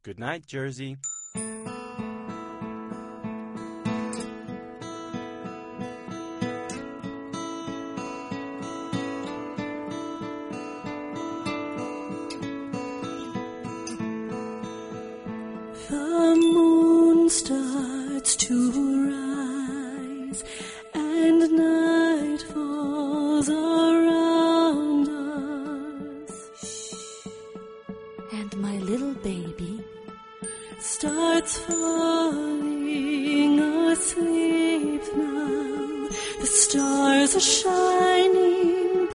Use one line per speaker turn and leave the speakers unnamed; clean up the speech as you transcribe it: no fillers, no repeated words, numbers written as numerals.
Good night, Jersey.
The moon starts to rise and night falls around us.
And my little baby
starts falling asleep now. The stars are shining